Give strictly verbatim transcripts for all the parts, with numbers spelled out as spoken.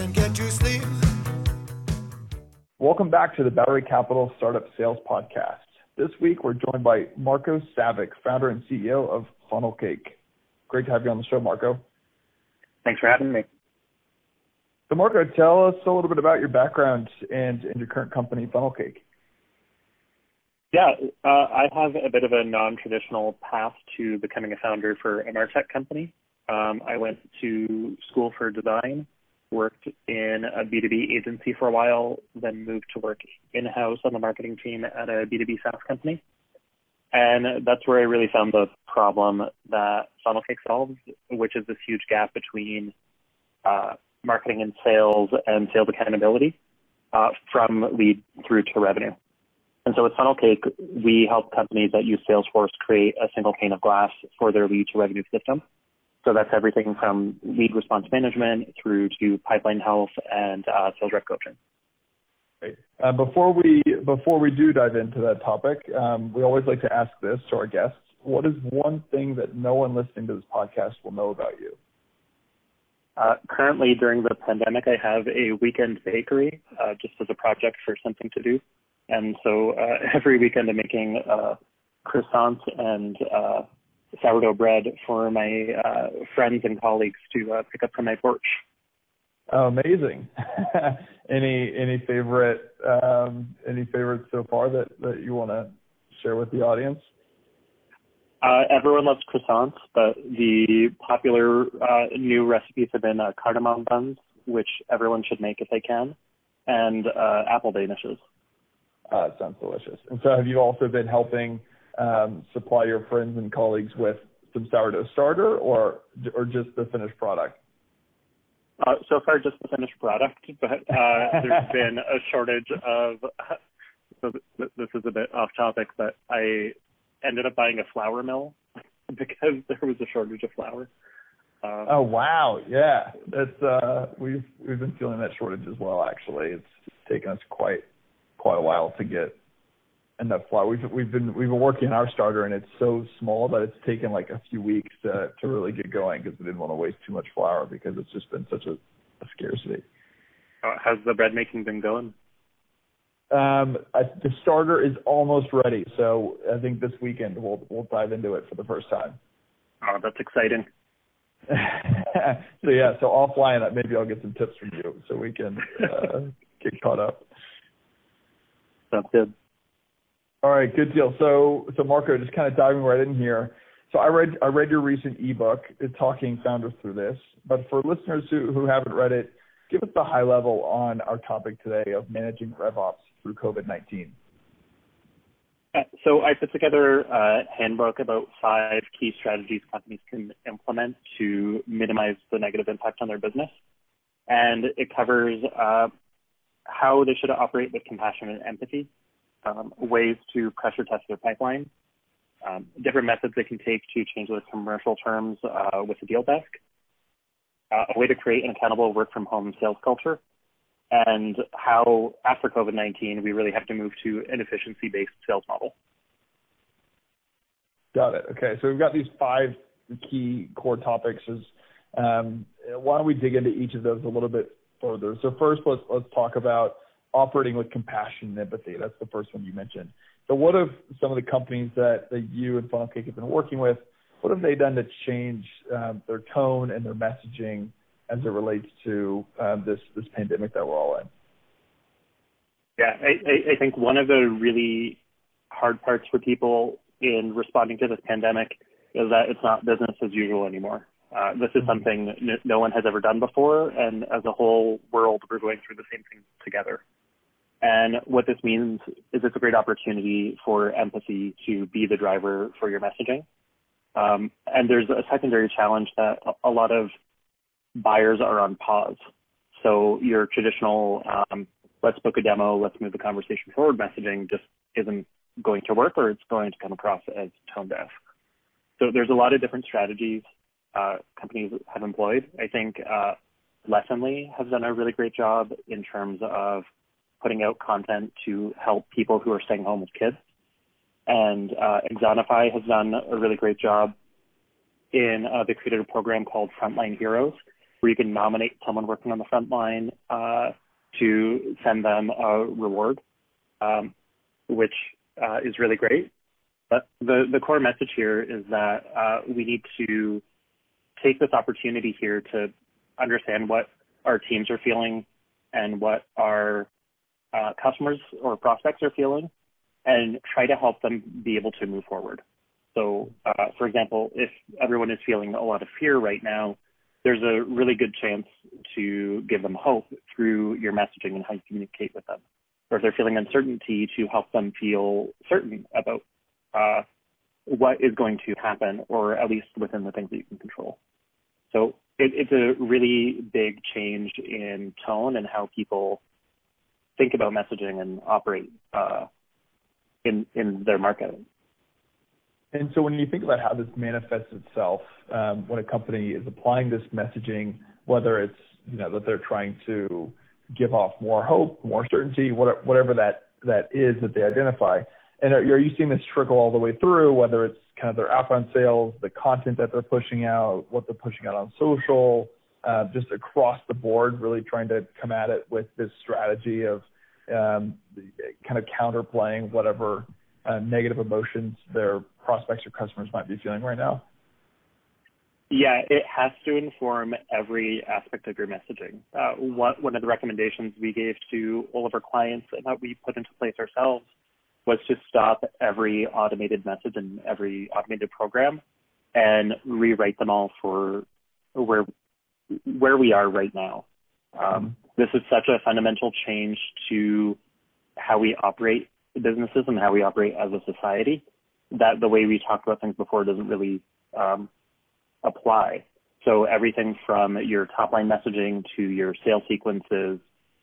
can't get to sleep. Welcome back to the Battery Capital Startup Sales Podcast. This week, we're joined by Marco Savic, founder and C E O of Funnelcake. Great to have you on the show, Marco. Thanks for having me. So, Marco, tell us a little bit about your background and, and your current company, Funnelcake. Yeah, uh, I have a bit of a non-traditional path to becoming a founder for a MarTech company. Um, I went to school for design, worked in a B two B agency for a while, then moved to work in-house on the marketing team at a B two B SaaS company. And that's where I really found the problem that Funnelcake solves, which is this huge gap between uh, marketing and sales and sales accountability uh, from lead through to revenue. And so with Funnelcake, we help companies that use Salesforce create a single pane of glass for their lead to revenue system. So that's everything from lead response management through to pipeline health and uh, sales rep coaching. Great. Uh, before we before we do dive into that topic, um, we always like to ask this to our guests: what is one thing that no one listening to this podcast will know about you? Uh, currently, during the pandemic, I have a weekend bakery uh, just as a project for something to do. And so uh, every weekend I'm making uh, croissants and uh, sourdough bread for my uh, friends and colleagues to uh, pick up from my porch. Oh, amazing! any any favorite um, any favorites so far that, that you want to share with the audience? Uh, everyone loves croissants, but the popular uh, new recipes have been uh, cardamom buns, which everyone should make if they can, and uh, apple danishes. Uh, it sounds delicious. And so have you also been helping um, supply your friends and colleagues with some sourdough starter or or just the finished product? Uh, so far, just the finished product, but uh, there's been a shortage of, so th- this is a bit off topic, but I ended up buying a flour mill because there was a shortage of flour. Um, oh, wow. Yeah, that's, uh, we've, we've been feeling that shortage as well, actually. It's taken us quite quite a while to get enough flour. We've we've been we've been working on our starter, and it's so small that it's taken like a few weeks to to really get going because we didn't want to waste too much flour because it's just been such a, a scarcity. Uh, how's the bread making been going? Um, I, the starter is almost ready, so I think this weekend we'll we'll dive into it for the first time. Oh, that's exciting. so yeah, so offline maybe I'll get some tips from you so we can uh, get caught up. Sounds good. All right, good deal. So, so Marco, just kind of diving right in here. So I read I read your recent ebook, Talking Founders Through This. But for listeners who, who haven't read it, give us the high level on our topic today of managing RevOps through COVID nineteen. Uh, so I put together a handbook about five key strategies companies can implement to minimize the negative impact on their business. And it covers uh, how they should operate with compassion and empathy, um, ways to pressure test their pipeline, um, different methods they can take to change their commercial terms uh, with the deal desk, uh, a way to create an accountable work-from-home sales culture, and how, after COVID nineteen, we really have to move to an efficiency-based sales model. Got it. Okay, so we've got these five key core topics. Is, um, why don't we dig into each of those a little bit further? So first, let's let's talk about operating with compassion and empathy. That's the first one you mentioned. So what have some of the companies that, that you and Funnelcake have been working with, what have they done to change um, their tone and their messaging as it relates to um, this this pandemic that we're all in? Yeah, I, I think one of the really hard parts for people in responding to this pandemic is that it's not business as usual anymore. Uh, this is something n- no one has ever done before, and as a whole world, we're going through the same thing together. And what this means is it's a great opportunity for empathy to be the driver for your messaging. Um, and there's a secondary challenge that a, a lot of buyers are on pause. So your traditional, um, let's book a demo, let's move the conversation forward messaging just isn't going to work, or it's going to come across as tone deaf. So there's a lot of different strategies uh, companies have employed. I think uh, Lessonly has done a really great job in terms of putting out content to help people who are staying home with kids. And uh, Exonify has done a really great job in, uh, they created a program called Frontline Heroes where you can nominate someone working on the front line uh, to send them a reward, um, which uh, is really great. But the, the core message here is that uh, we need to take this opportunity here to understand what our teams are feeling and what our uh, customers or prospects are feeling, and try to help them be able to move forward. So, uh, for example, if everyone is feeling a lot of fear right now, there's a really good chance to give them hope through your messaging and how you communicate with them. Or if they're feeling uncertainty, to help them feel certain about uh, what is going to happen, or at least within the things that you can control. So it, it's a really big change in tone and how people think about messaging and operate uh, in in their marketing. And so when you think about how this manifests itself, um, when a company is applying this messaging, whether it's, you know, that they're trying to give off more hope, more certainty, whatever that, that is that they identify, and are, are you seeing this trickle all the way through, whether it's kind of their outbound sales, the content that they're pushing out, what they're pushing out on social, uh, just across the board, really trying to come at it with this strategy of um, kind of counterplaying whatever uh, negative emotions their prospects or customers might be feeling right now? Yeah, it has to inform every aspect of your messaging. Uh, one, one of the recommendations we gave to all of our clients and that we put into place ourselves was to stop every automated message and every automated program and rewrite them all for where where we are right now. Um, this is such a fundamental change to how we operate businesses and how we operate as a society that the way we talked about things before doesn't really um, apply. So everything from your top-line messaging to your sales sequences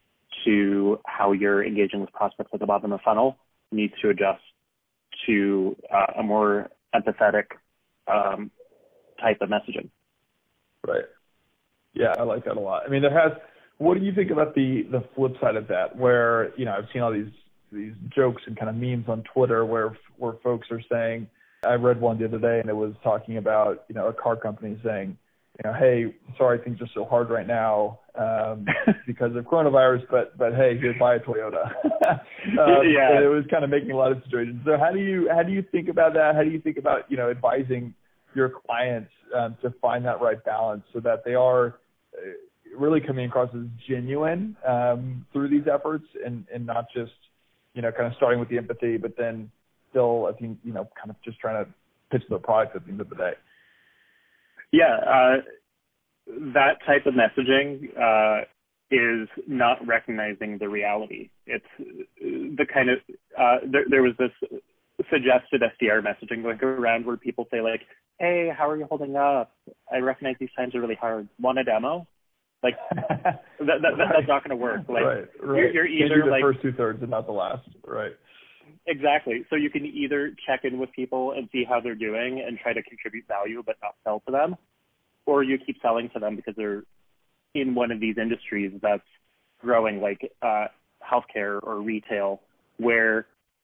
to how you're engaging with prospects at the bottom of the funnel needs to adjust to uh, a more empathetic um, type of messaging. Right. Yeah, I like that a lot. I mean, there has. What do you think about the the flip side of that? Where, you know, I've seen all these these jokes and kind of memes on Twitter where where folks are saying. I read one the other day and it was talking about, you know, a car company saying, you know, hey, sorry things are so hard right now um, because of coronavirus, but but hey, here's buy a Toyota. um, yeah. And it was kind of making a lot of situations. So how do you how do you think about that? How do you think about, you know, advising your clients um, to find that right balance so that they are really coming across as genuine um, through these efforts and, and not just, you know, kind of starting with the empathy, but then still, I think, you know, kind of just trying to pitch the product at the end of the day. Yeah, uh, that type of messaging uh, is not recognizing the reality. It's the kind of, uh, there, there was this suggested S D R messaging going around where people say like, hey, how are you holding up? I recognize these times are really hard. Want a demo? Like, that, that, that, right. that's not going to work. Like, right, right. You're, you're either do the like first two thirds and not the last. Right. Exactly. So you can either check in with people and see how they're doing and try to contribute value but not sell to them, or you keep selling to them because they're in one of these industries that's growing, like uh, healthcare or retail, where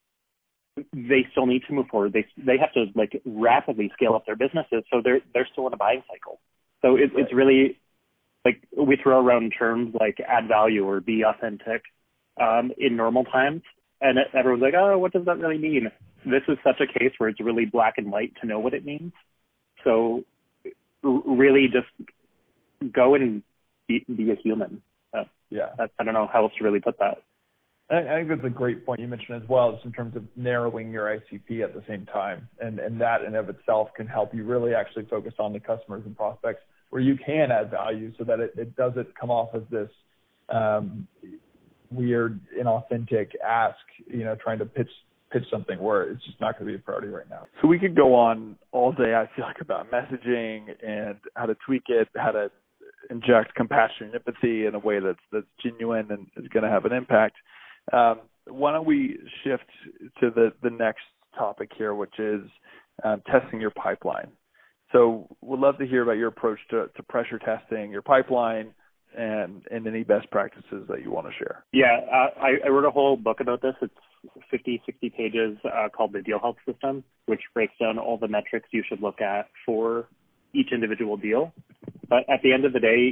they still need to move forward. They they have to like rapidly scale up their businesses, so they're they're still in a buying cycle. So it, right. It's really like we throw around terms like add value or be authentic um, in normal times. And everyone's like, oh, what does that really mean? This is such a case where it's really black and white to know what it means. So really just go and be, be a human. Uh, yeah. I, I don't know how else to really put that. I think that's a great point you mentioned as well, just in terms of narrowing your I C P at the same time. And, and that in of itself can help you really actually focus on the customers and prospects where you can add value so that it, it doesn't come off as this um, weird, inauthentic ask, you know, trying to pitch pitch something where it's just not going to be a priority right now. So we could go on all day, I feel like, about messaging and how to tweak it, how to inject compassion and empathy in a way that's that's genuine and is going to have an impact. Um, why don't we shift to the, the next topic here, which is um, testing your pipeline. So we'd love to hear about your approach to, to pressure testing your pipeline, and, and any best practices that you want to share. Yeah, uh, I, I wrote a whole book about this. It's fifty, sixty pages uh, called the Deal Health System, which breaks down all the metrics you should look at for each individual deal. But at the end of the day,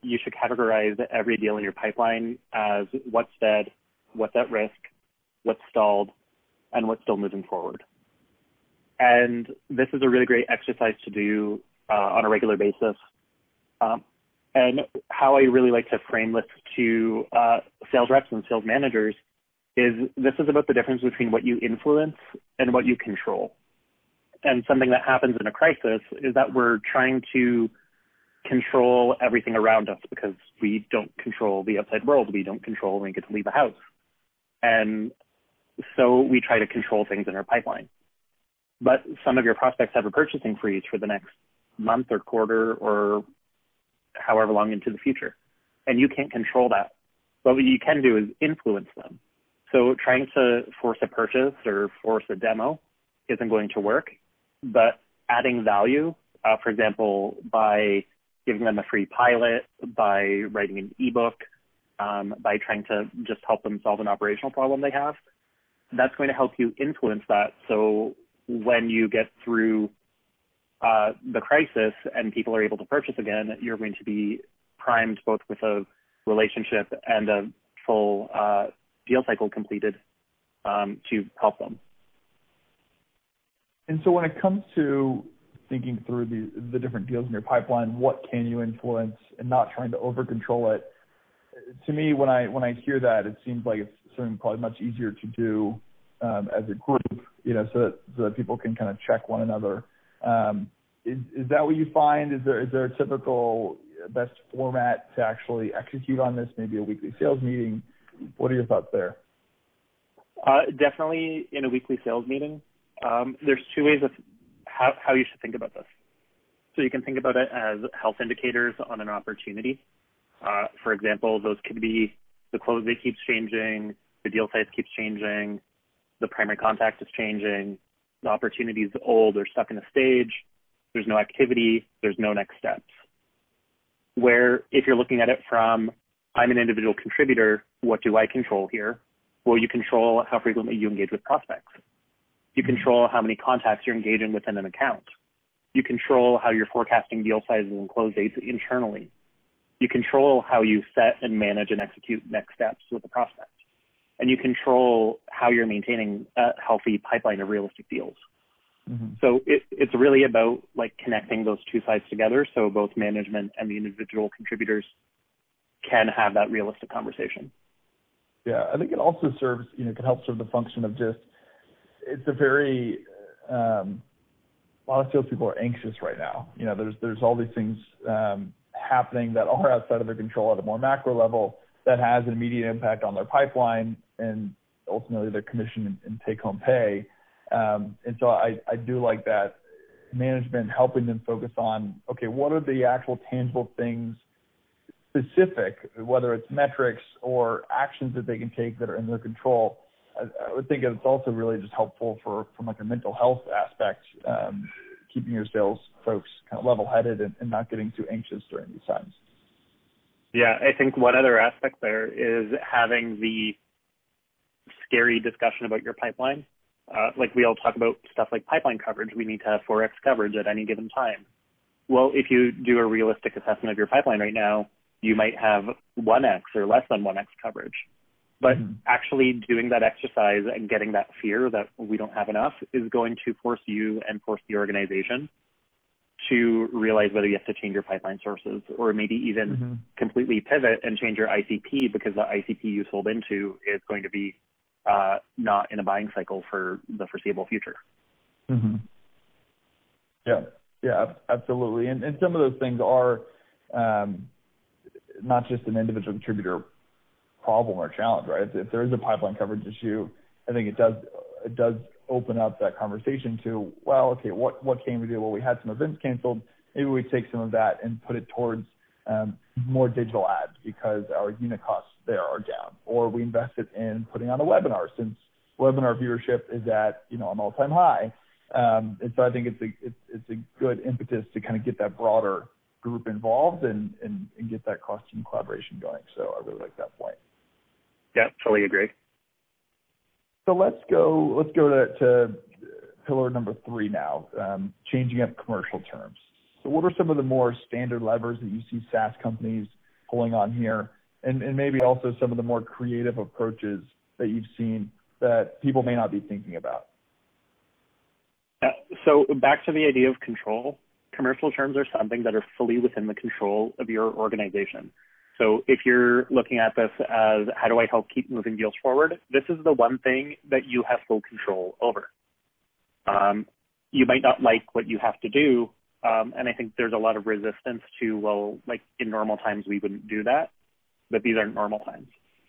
you should categorize every deal in your pipeline as what's dead, what's at risk, what's stalled, and what's still moving forward. And this is a really great exercise to do uh, on a regular basis. Um, and how I really like to frame this to uh, sales reps and sales managers is this is about the difference between what you influence and what you control. And something that happens in a crisis is that we're trying to control everything around us because we don't control the outside world. We don't control when we get to leave the house. And so we try to control things in our pipeline. But some of your prospects have a purchasing freeze for the next month or quarter or however long into the future. And you can't control that. But what you can do is influence them. So trying to force a purchase or force a demo isn't going to work. But adding value, uh, for example, by giving them a free pilot, by writing an ebook, um, by trying to just help them solve an operational problem they have, that's going to help you influence that. So when you get through uh, the crisis and people are able to purchase again, you're going to be primed both with a relationship and a full uh, deal cycle completed um, to help them. And so when it comes to thinking through the, the different deals in your pipeline, what can you influence and not trying to over control it? To me, when I when I hear that, it seems like it's something probably much easier to do um, as a group, you know, so that, so that people can kind of check one another. Um, is, is that what you find? Is there is there a typical best format to actually execute on this? Maybe a weekly sales meeting. What are your thoughts there? Uh, definitely in a weekly sales meeting. Um, there's two ways of how, how you should think about this. So you can think about it as health indicators on an opportunity. Uh, for example, those could be the close date keeps changing, the deal size keeps changing, the primary contact is changing, the opportunity is old or stuck in a stage, there's no activity, there's no next steps. Where if you're looking at it from, I'm an individual contributor, what do I control here? Well, you control how frequently you engage with prospects. You control how many contacts you're engaging within an account. You control how you're forecasting deal sizes and close dates internally. You control how you set and manage and execute next steps with the prospect. And you control how you're maintaining a healthy pipeline of realistic deals. Mm-hmm. So it, it's really about like connecting those two sides together so both management and the individual contributors can have that realistic conversation. Yeah, I think it also serves, you know, it can help serve the function of just, it's a very, um, a lot of salespeople are anxious right now. You know, there's there's all these things um, happening that are outside of their control at a more macro level that has an immediate impact on their pipeline and ultimately their commission and, and take-home pay. Um, and so I, I do like that management helping them focus on, okay, what are the actual tangible things specific, whether it's metrics or actions that they can take that are in their control. I, I would think it's also really just helpful for from like a mental health aspect, um, keeping your sales folks kind of level-headed and, and not getting too anxious during these times. Yeah, I think one other aspect there is having the scary discussion about your pipeline. Uh, like we all talk about stuff like pipeline coverage. We need to have four X coverage at any given time. Well, if you do a realistic assessment of your pipeline right now, you might have one X or less than one X coverage. But mm-hmm. actually doing that exercise and getting that fear that we don't have enough is going to force you and force the organization to realize whether you have to change your pipeline sources or maybe even mm-hmm. completely pivot and change your I C P because the I C P you sold into is going to be uh, not in a buying cycle for the foreseeable future. Mm-hmm. Yeah, yeah, absolutely. And, and some of those things are um, not just an individual contributor problem or challenge, right? If there is a pipeline coverage issue, I think it does it does open up that conversation to, well, okay, what what can we do? Well, we had some events canceled. Maybe we take some of that and put it towards um, more digital ads because our unit costs there are down. Or we invested in putting on a webinar since webinar viewership is at, you know, an all-time high. Um, and so I think it's a it's, it's a good impetus to kind of get that broader group involved and, and, and get that cross-team collaboration going. So I really like that point. Yeah, totally agree. So let's go. Let's go to, to pillar number three now. Um, changing up commercial terms. So, what are some of the more standard levers that you see SaaS companies pulling on here, and, and maybe also some of the more creative approaches that you've seen that people may not be thinking about? Uh, so back to the idea of control, commercial terms are something that are fully within the control of your organization. So if you're looking at this as how do I help keep moving deals forward, this is the one thing that you have full control over. Um, you might not like what you have to do, um, and I think there's a lot of resistance to, well, like in normal times we wouldn't do that, but these aren't normal times.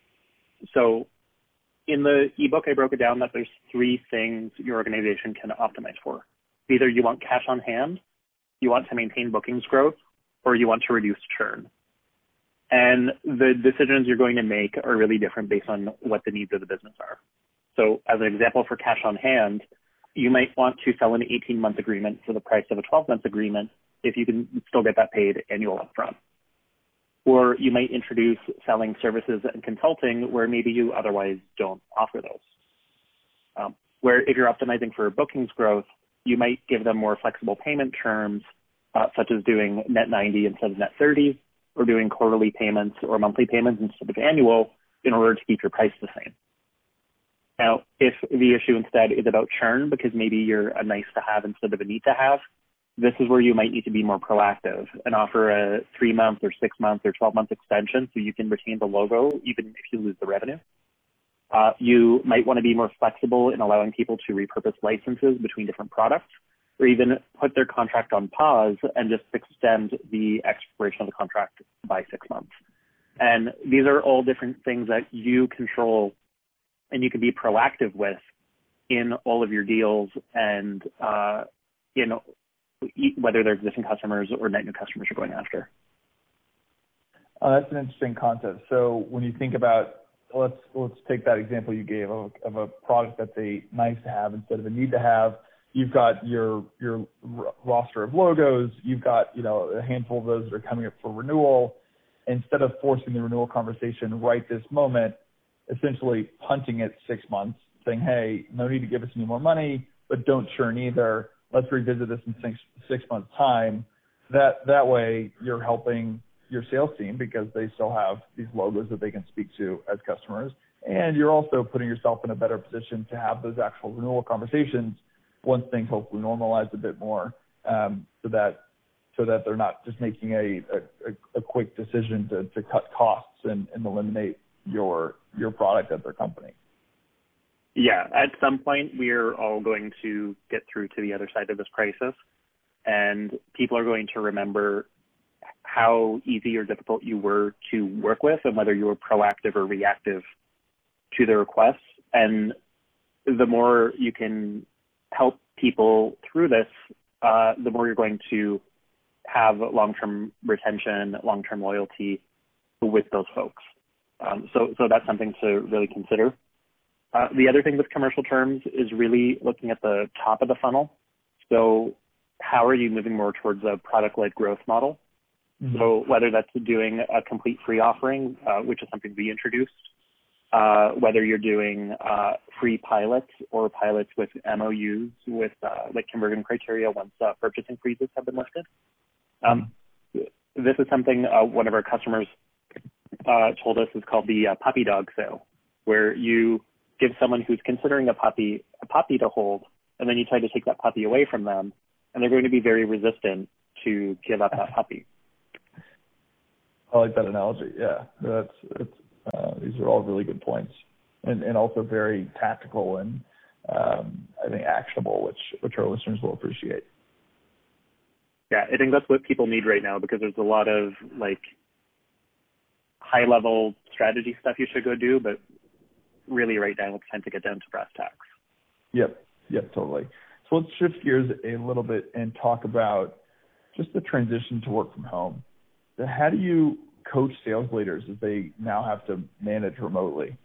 So in the ebook, I broke it down that there's three things your organization can optimize for. Either you want cash on hand, you want to maintain bookings growth, or you want to reduce churn. And the decisions you're going to make are really different based on what the needs of the business are. So as an example for cash on hand, you might want to sell an eighteen-month agreement for the price of a twelve-month agreement if you can still get that paid annual upfront. Or you might introduce selling services and consulting where maybe you otherwise don't offer those. Um, where if you're optimizing for bookings growth, you might give them more flexible payment terms, uh, such as doing net ninety instead of net thirty, or doing quarterly payments or monthly payments instead of annual in order to keep your price the same. Now, if the issue instead is about churn because maybe you're a nice to have instead of a need to have, this is where you might need to be more proactive and offer a three month or six month or twelve month extension so you can retain the logo even if you lose the revenue. Uh, you might want to be more flexible in allowing people to repurpose licenses between different products, or even put their contract on pause and just extend the expiration of the contract by six months. And these are all different things that you control and you can be proactive with in all of your deals and uh, in whether they're existing customers or net new customers you're going after. Uh, that's an interesting concept. So when you think about, let's let's take that example you gave of, of a product that's a nice to have instead of a need to have. You've got your your roster of logos. You've got, you know, a handful of those that are coming up for renewal. Instead of forcing the renewal conversation right this moment, essentially punting it six months, saying, hey, no need to give us any more money, but don't churn either. Let's revisit this in six, six months' time. That that way you're helping your sales team because they still have these logos that they can speak to as customers. And you're also putting yourself in a better position to have those actual renewal conversations once things hopefully normalize a bit more, um, so that so that they're not just making a, a, a quick decision to, to cut costs and, and eliminate your your product at their company. Yeah, at some point we're all going to get through to the other side of this crisis, and people are going to remember how easy or difficult you were to work with and whether you were proactive or reactive to the requests. And the more you can help people through this, uh, the more you're going to have long-term retention, long-term loyalty with those folks. Um, so, so that's something to really consider. Uh, the other thing with commercial terms is really looking at the top of the funnel. So how are you moving more towards a product-led growth model? Mm-hmm. So whether that's doing a complete free offering, uh, which is something we introduced, uh, whether you're doing uh, free pilots or pilots with M O Us with uh, like conversion criteria once uh, purchasing freezes have been lifted. Um, this is something uh, one of our customers uh, told us is called the uh, puppy dog sale, where you give someone who's considering a puppy a puppy to hold, and then you try to take that puppy away from them, and they're going to be very resistant to give up that puppy. I like that analogy. Yeah, that's it's, uh, these are all really good points, and, and also very tactical and um, I think actionable, which which our listeners will appreciate. Yeah, I think that's what people need right now because there's a lot of like high level strategy stuff you should go do, but really right now it's time to get down to brass tacks. Yep, yep, totally. So let's shift gears a little bit and talk about just the transition to work from home. How do you coach sales leaders as they now have to manage remotely?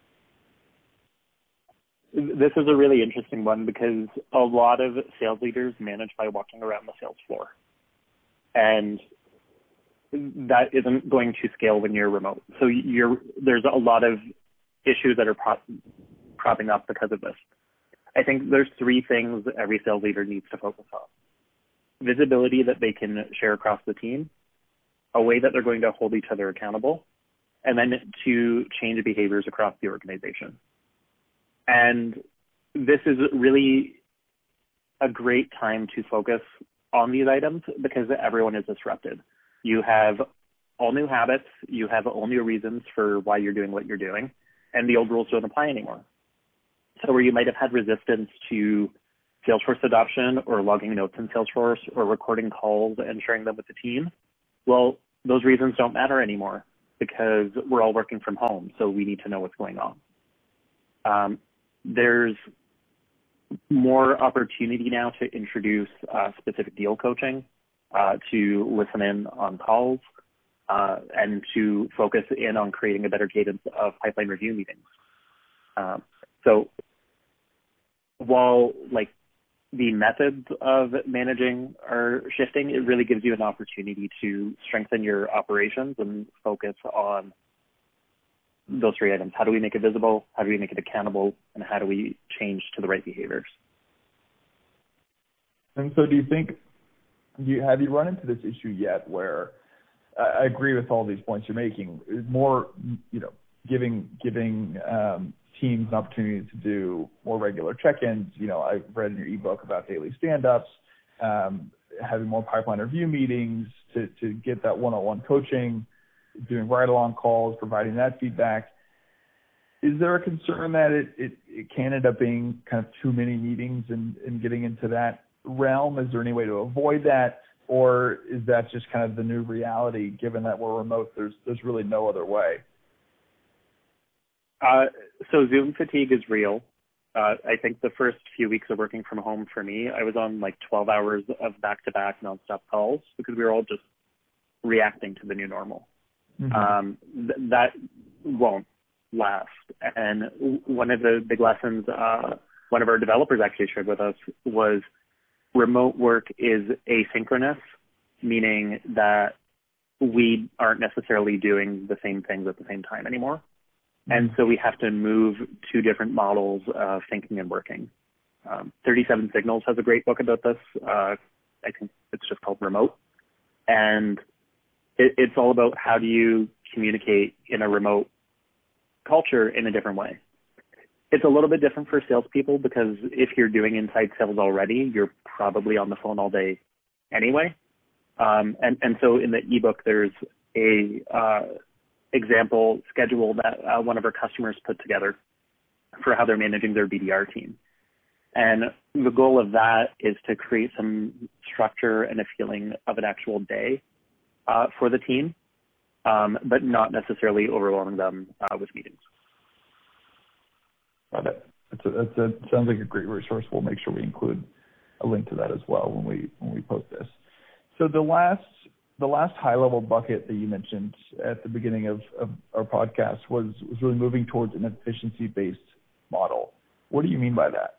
This is a really interesting one because a lot of sales leaders manage by walking around the sales floor. And that isn't going to scale when you're remote. So you're, there's a lot of issues that are prop, cropping up because of this. I think there's three things that every sales leader needs to focus on. Visibility that they can share across the team, a way that they're going to hold each other accountable, and then to change behaviors across the organization. And this is really a great time to focus on these items because everyone is disrupted. You have all new habits, you have all new reasons for why you're doing what you're doing, and the old rules don't apply anymore. So where you might have had resistance to Salesforce adoption or logging notes in Salesforce or recording calls and sharing them with the team, well, those reasons don't matter anymore because we're all working from home, so we need to know what's going on. Um, there's more opportunity now to introduce uh, specific deal coaching, uh, to listen in on calls, uh, and to focus in on creating a better cadence of pipeline review meetings. Um, so while like the methods of managing are shifting, it really gives you an opportunity to strengthen your operations and focus on those three items. How do we make it visible? How do we make it accountable? And how do we change to the right behaviors? And so do you think, do you, have you run into this issue yet where, uh, I agree with all these points you're making, more, you know, giving, giving um, teams an opportunity to do more regular check-ins. You know, I read in your ebook about daily stand-ups, um, having more pipeline review meetings to, to get that one-on-one coaching, doing ride-along calls, providing that feedback. Is there a concern that it, it, it can end up being kind of too many meetings and, and getting into that realm? Is there any way to avoid that? Or is that just kind of the new reality, given that we're remote, there's there's really no other way? Uh, so Zoom fatigue is real. Uh, I think the first few weeks of working from home for me, I was on like twelve hours of back-to-back nonstop calls because we were all just reacting to the new normal. Mm-hmm. Um, th- that won't last. And one of the big lessons uh, one of our developers actually shared with us was remote work is asynchronous, meaning that we aren't necessarily doing the same things at the same time anymore. Mm-hmm. And so we have to move to different models of thinking and working. Um, thirty-seven Signals has a great book about this. Uh, I think it's just called Remote. And it, it's all about how do you communicate in a remote culture in a different way. It's a little bit different for salespeople because if you're doing inside sales already, you're probably on the phone all day anyway. Um, and, and so in the ebook, there's a uh, example schedule that uh, one of our customers put together for how they're managing their B D R team. And the goal of that is to create some structure and a feeling of an actual day uh, for the team, um, but not necessarily overwhelming them uh, with meetings. Got it. It's a, it's a, it sounds like a great resource. We'll make sure we include a link to that as well when we when we post this. So the last the last high level bucket that you mentioned at the beginning of, of our podcast was was really moving towards an efficiency based model. What do you mean by that?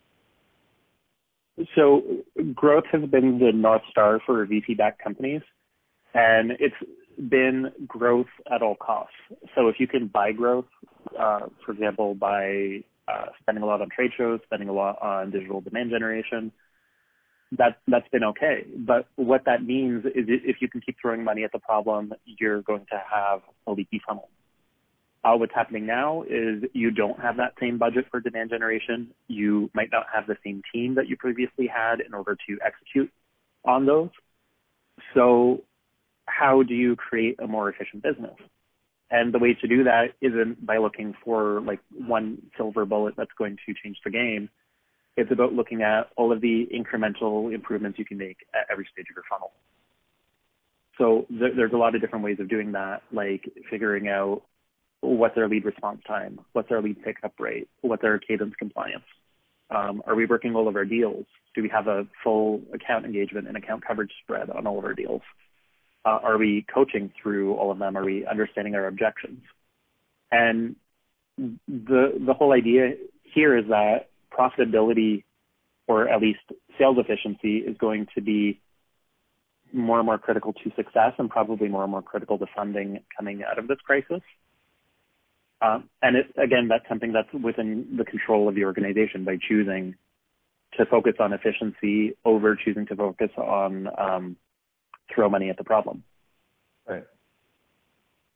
So growth has been the North Star for V C-backed companies, and it's been growth at all costs. So if you can buy growth, uh, for example, by uh, spending a lot on trade shows, spending a lot on digital demand generation, that, that's been okay. But what that means is if you can keep throwing money at the problem, you're going to have a leaky funnel. Uh, what's happening now is you don't have that same budget for demand generation. You might not have the same team that you previously had in order to execute on those. So how do you create a more efficient business? And the way to do that isn't by looking for like one silver bullet that's going to change the game. It's about looking at all of the incremental improvements you can make at every stage of your funnel. So th- there's a lot of different ways of doing that, like figuring out what's our lead response time, what's our lead pickup rate, what's our cadence compliance. Um, are we working all of our deals? Do we have a full account engagement and account coverage spread on all of our deals? Uh, are we coaching through all of them? Are we understanding our objections? And the the whole idea here is that profitability, or at least sales efficiency, is going to be more and more critical to success and probably more and more critical to funding coming out of this crisis. Um, and it, again, that's something that's within the control of the organization by choosing to focus on efficiency over choosing to focus on um, throw money at the problem. Right.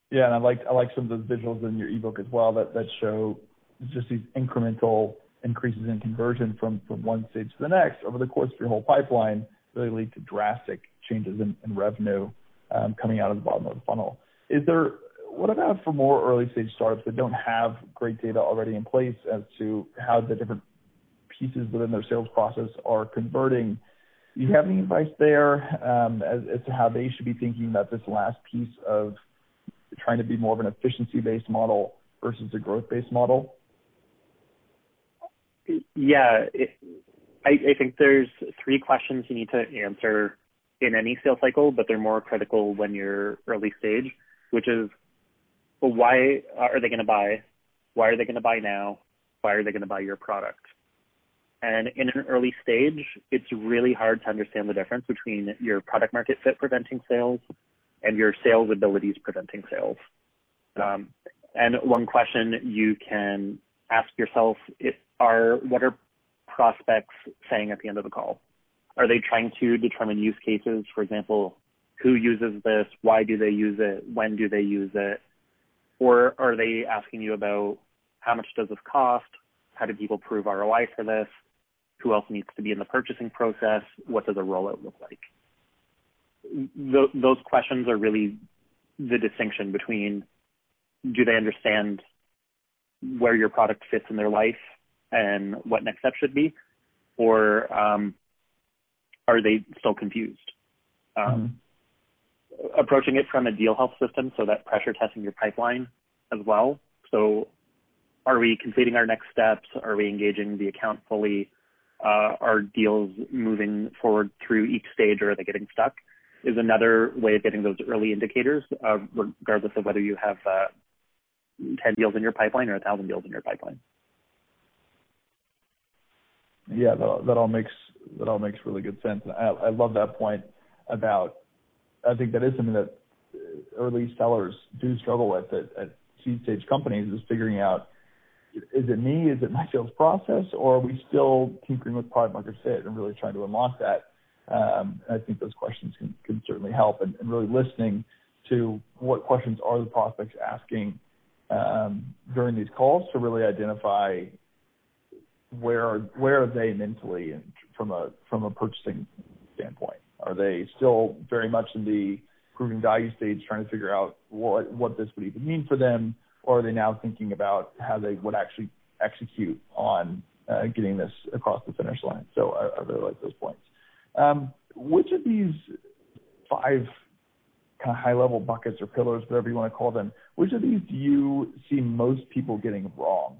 Yeah, and I like I like some of those visuals in your ebook as well that, that show just these incremental increases in conversion from, from one stage to the next over the course of your whole pipeline really lead to drastic changes in, in revenue um, coming out of the bottom of the funnel. Is there what about for more early stage startups that don't have great data already in place as to how the different pieces within their sales process are converting? Do you have any advice there um, as, as to how they should be thinking about this last piece of trying to be more of an efficiency-based model versus a growth-based model? Yeah, it, I, I think there's three questions you need to answer in any sales cycle, but they're more critical when you're early stage, which is, well, why are they going to buy? Why are they going to buy now? Why are they going to buy your product? And in an early stage, it's really hard to understand the difference between your product market fit preventing sales and your sales abilities preventing sales. Um, and one question you can ask yourself is, are what are prospects saying at the end of the call? Are they trying to determine use cases? For example, who uses this? Why do they use it? When do they use it? Or are they asking you about how much does this cost? How do people prove R O I for this? Who else needs to be in the purchasing process? What does a rollout look like? Th- those questions are really the distinction between, do they understand where your product fits in their life and what next steps should be? Or um, are they still confused? Um, mm-hmm. Approaching it from a deal health system, so that pressure testing your pipeline as well. So are we completing our next steps? Are we engaging the account fully? Uh, are deals moving forward through each stage, or are they getting stuck? Is another way of getting those early indicators, uh, regardless of whether you have uh, ten deals in your pipeline or one thousand deals in your pipeline. Yeah, that, that all makes that all makes really good sense. I, I love that point about. I think that is something that early sellers do struggle with at, at seed stage companies, is figuring out, is it me? Is it my sales process? Or are we still tinkering with product market fit and really trying to unlock that? Um, I think those questions can, can certainly help, and, and really listening to what questions are the prospects asking um, during these calls to really identify where are, where are they mentally and from a from a purchasing standpoint. Are they still very much in the proving value stage, trying to figure out what what this would even mean for them? Or are they now thinking about how they would actually execute on uh, getting this across the finish line? So I, I really like those points. Um, which of these five kind of high-level buckets or pillars, whatever you want to call them, which of these do you see most people getting wrong?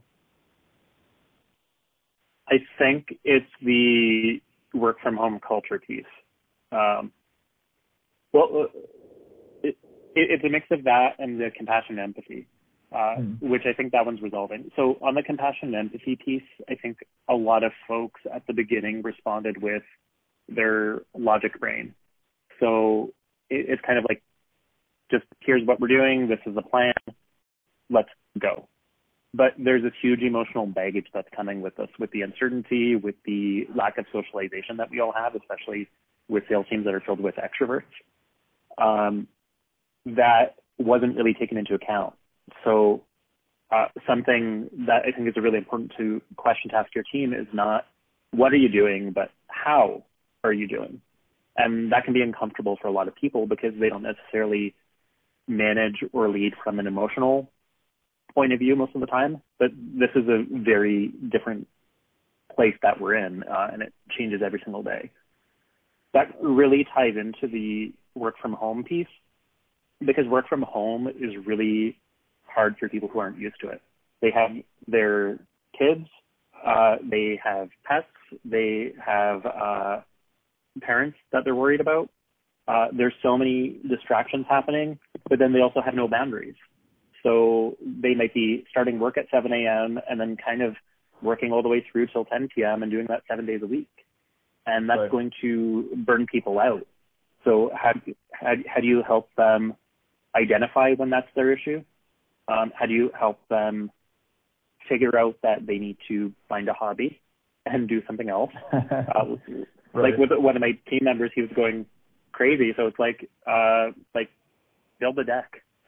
I think it's the work-from-home culture piece. Um, well, it, it, it's a mix of that and the compassion and empathy. Uh, mm. which I think that one's resolving. So on the compassion and empathy piece, I think a lot of folks at the beginning responded with their logic brain. So it, it's kind of like, just here's what we're doing, this is the plan, let's go. But there's this huge emotional baggage that's coming with us, with the uncertainty, with the lack of socialization that we all have, especially with sales teams that are filled with extroverts. Um, that wasn't really taken into account. So uh, something that I think is a really important to question to ask your team is not what are you doing, but how are you doing? And that can be uncomfortable for a lot of people because they don't necessarily manage or lead from an emotional point of view most of the time. But this is a very different place that we're in, uh, and it changes every single day. That really ties into the work from home piece, because work from home is really hard for people who aren't used to it. They have their kids, uh, they have pets, they have uh, parents that they're worried about. Uh, there's so many distractions happening, but then they also have no boundaries. So they might be starting work at seven a.m. and then kind of working all the way through till ten p.m. and doing that seven days a week. And that's right. going to burn people out. So how, how, how do you help them identify when that's their issue? Um, how do you help them figure out that they need to find a hobby and do something else? uh, right. Like with one of my team members, he was going crazy. So it's like, uh, like build a deck, like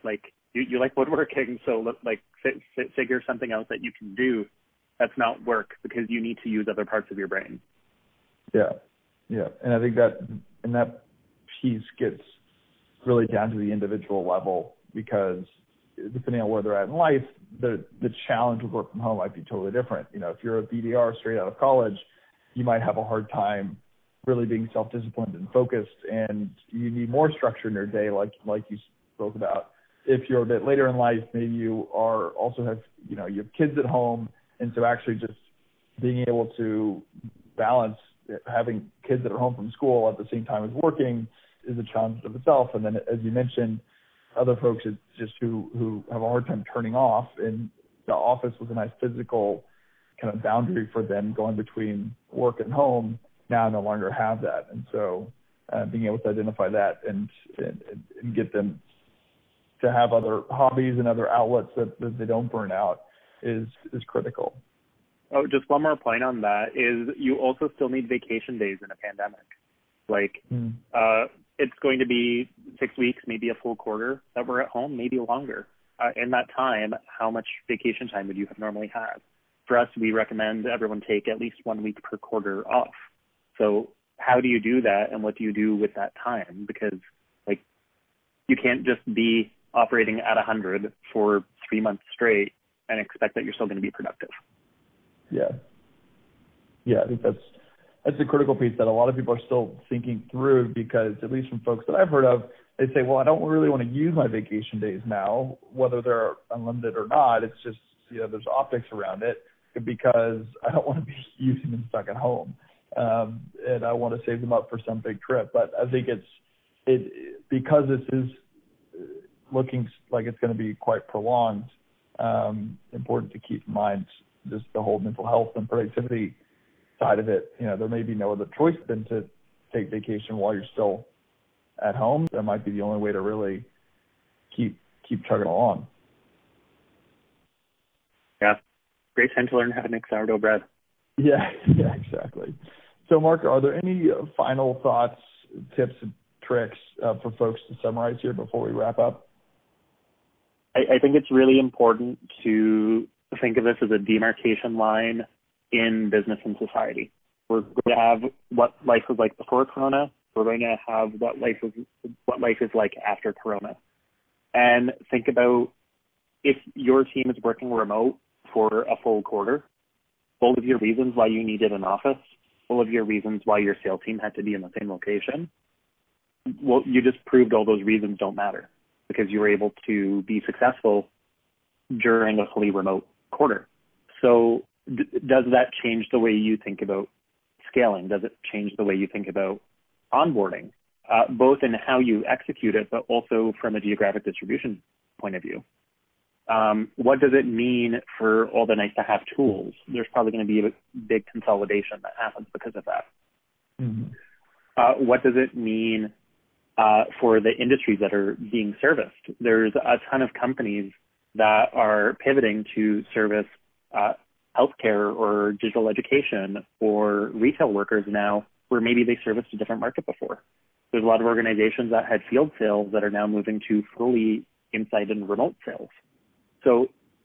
You, you like woodworking, so like f- f- figure something else that you can do that's not work, because you need to use other parts of your brain. Yeah, yeah, and I think that and that piece gets really down to the individual level, because depending on where they're at in life, the the challenge with work from home might be totally different. You know, if you're a B D R straight out of college, you might have a hard time really being self-disciplined and focused, and you need more structure in your day, like like you spoke about. If you're a bit later in life, maybe you are also have, you know, you have kids at home, and so actually just being able to balance having kids that are home from school at the same time as working is a challenge of itself. And then, as you mentioned, other folks it's just who, who have a hard time turning off, and the office was a nice physical kind of boundary for them going between work and home, now no longer have that. And so uh, being able to identify that and, and, and get them to have other hobbies and other outlets that, that they don't burn out is is critical. Oh, just one more point on that is you also still need vacation days in a pandemic. Like, mm. uh, it's going to be six weeks, maybe a full quarter that we're at home, maybe longer. Uh, in that time, how much vacation time would you have normally had? For us, we recommend everyone take at least one week per quarter off. So how do you do that, and what do you do with that time? Because, like, you can't just be operating at one hundred for three months straight and expect that you're still going to be productive. Yeah. Yeah, I think that's that's a critical piece that a lot of people are still thinking through, because at least from folks that I've heard of, they say, well, I don't really want to use my vacation days now, whether they're unlimited or not. It's just, you know, there's optics around it, because I don't want to be using them stuck at home. Um, and I want to save them up for some big trip. But I think it's, it because this is looking like it's going to be quite prolonged, um, important to keep in mind just the whole mental health and productivity side of it. You know, there may be no other choice than to take vacation while you're still at home. That might be the only way to really keep keep chugging along. Yeah, great time to learn how to make sourdough bread. Yeah, yeah, exactly. So, Mark, are there any final thoughts, tips, and tricks uh, for folks to summarize here before we wrap up? I, I think it's really important to think of this as a demarcation line in business and society. We're going to have what life was like before Corona. We're going to have what life is what life is like after Corona. And think about, if your team is working remote for a full quarter, all of your reasons why you needed an office, all of your reasons why your sales team had to be in the same location, well, you just proved all those reasons don't matter, because you were able to be successful during a fully remote quarter. So d- does that change the way you think about scaling? Does it change the way you think about onboarding, uh, both in how you execute it, but also from a geographic distribution point of view? Um, what does it mean for all the nice-to-have tools? There's probably going to be a big consolidation that happens because of that. Mm-hmm. Uh, what does it mean uh, for the industries that are being serviced? There's a ton of companies that are pivoting to service uh, healthcare or digital education or retail workers now, where maybe they serviced a different market before. There's a lot of organizations that had field sales that are now moving to fully inside and remote sales. So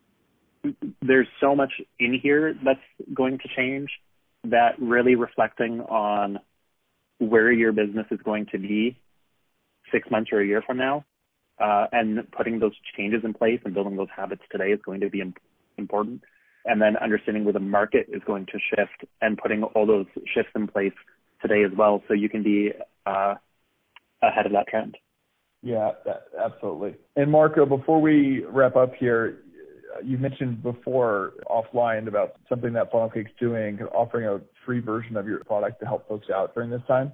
there's so much in here that's going to change, that really reflecting on where your business is going to be six months or a year from now, uh, and putting those changes in place and building those habits today is going to be important. And then understanding where the market is going to shift and putting all those shifts in place today as well, so you can be uh, ahead of that trend. Yeah, absolutely. And Marco, before we wrap up here, you mentioned before offline about something that Funnelcake's doing, offering a free version of your product to help folks out during this time.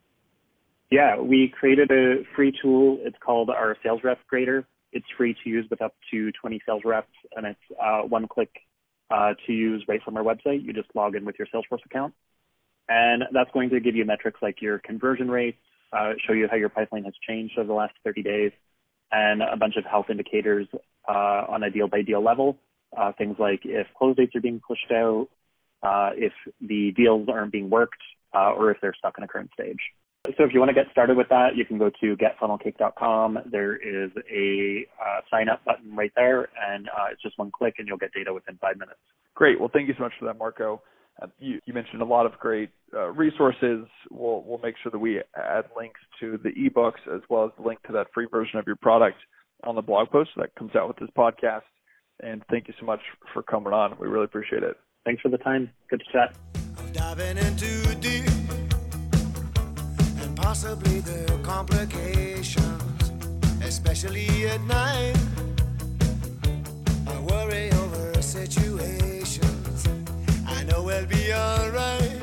Yeah, we created a free tool. It's called our Sales Rep Grader. It's free to use with up to twenty sales reps, and it's uh, one click uh, to use right from our website. You just log in with your Salesforce account, and that's going to give you metrics like your conversion rates, uh, show you how your pipeline has changed over the last thirty days, and a bunch of health indicators uh, on a deal-by-deal level. Uh, things like if close dates are being pushed out, uh, if the deals aren't being worked, uh, or if they're stuck in a current stage. So if you want to get started with that, you can go to get funnel cake dot com. There is a uh, sign up button right there, and uh, it's just one click and you'll get data within five minutes. Great. Well, thank you so much for that, Marco. Uh, you, you mentioned a lot of great uh, resources. We'll, we'll make sure that we add links to the ebooks as well as the link to that free version of your product on the blog post that comes out with this podcast. And thank you so much for coming on. We really appreciate it. Thanks for the time. Good to chat. I'm diving into deep and possibly the complications, especially at night. I worry over situations. I know we'll be all right.